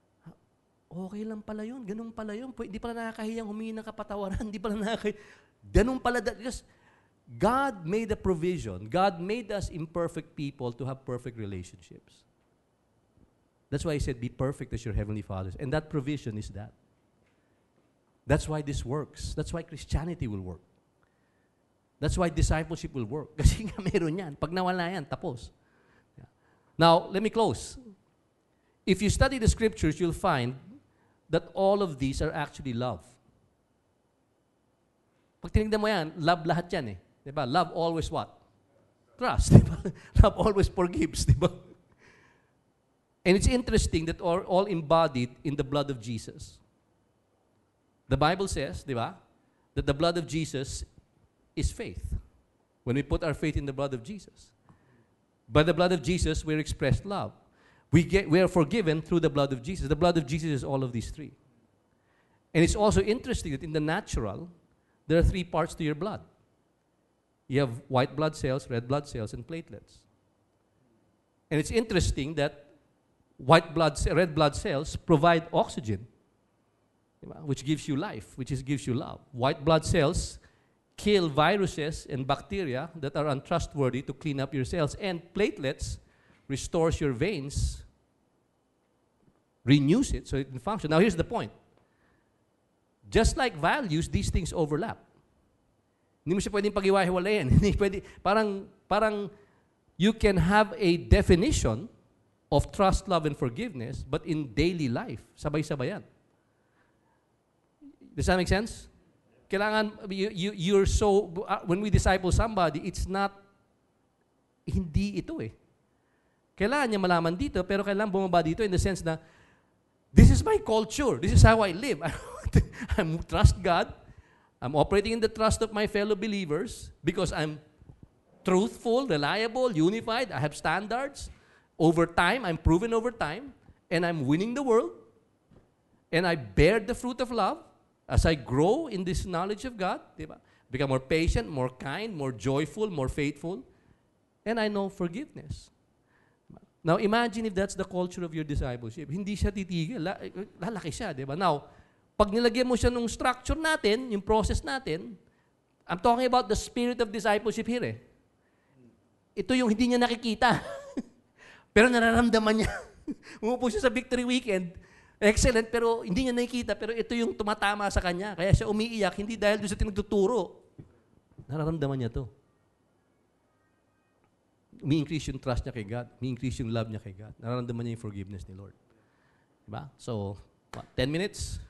Okay lang pala yun, ganun pala yun. Di pala nakakahiyang humingi ng kapatawaran, di pala nakakahiyang. Ganun pala, because God made a provision. God made us imperfect people to have perfect relationships. That's why He said, be perfect as your Heavenly Father. And that provision is that. That's why this works. That's why Christianity will work. That's why discipleship will work. Kasi nga meron yan. Pag nawala yan, tapos. Yeah. Now, let me close. If you study the scriptures, you'll find that all of these are actually love. Pag tinignan mo yan, love lahat yan eh. Diba? Love always what? Trust. Diba? Love always forgives. Diba? And it's interesting that all, all embodied in the blood of Jesus. The Bible says, diba, that the blood of Jesus is faith. When we put our faith in the blood of Jesus. By the blood of Jesus, we're expressed love. We get we are forgiven through the blood of Jesus. The blood of Jesus is all of these three. And it's also interesting that in the natural, there are three parts to your blood. You have white blood cells, red blood cells, and platelets. And it's interesting that white blood, red blood cells provide oxygen, which gives you life, which is, gives you love. White blood cells kill viruses and bacteria that are untrustworthy to clean up your cells. And platelets restores your veins, renews it so it can function. Now here's the point. Just like values, these things overlap. Hindi mo siya pwedeng pag-iwahiwalayan. Hindi pwede, parang, parang you can have a definition of trust, love, and forgiveness, but in daily life, sabay-sabayan. Does that make sense? Kailangan, you, you, you're so, uh, when we disciple somebody, it's not, hindi ito eh. Kailangan niya malaman dito, pero kailangan bumaba dito in the sense na, this is my culture, this is how I live. I trust God, I'm operating in the trust of my fellow believers, because I'm truthful, reliable, unified, I have standards. Over time, I'm proven over time, and I'm winning the world, and I bear the fruit of love. As I grow in this knowledge of God, di ba? Become more patient, more kind, more joyful, more faithful, and I know forgiveness. Now, imagine if that's the culture of your discipleship. Hindi siya titigil. La- lalaki siya, di ba? Now, pag nilagyan mo siya nung structure natin, yung process natin, I'm talking about the spirit of discipleship here eh. Ito yung hindi niya nakikita. Pero nararamdaman niya. Umupo siya sa Victory Weekend. Excellent, pero hindi niya nakikita. Pero ito yung tumatama sa kanya. Kaya siya umiiyak, hindi dahil doon sa tinagtuturo. Nararamdaman niya to. Umi-increase yung trust niya kay God. Umi-increase yung love niya kay God. Nararamdaman niya yung forgiveness ni Lord. Diba? So, what, ten minutes?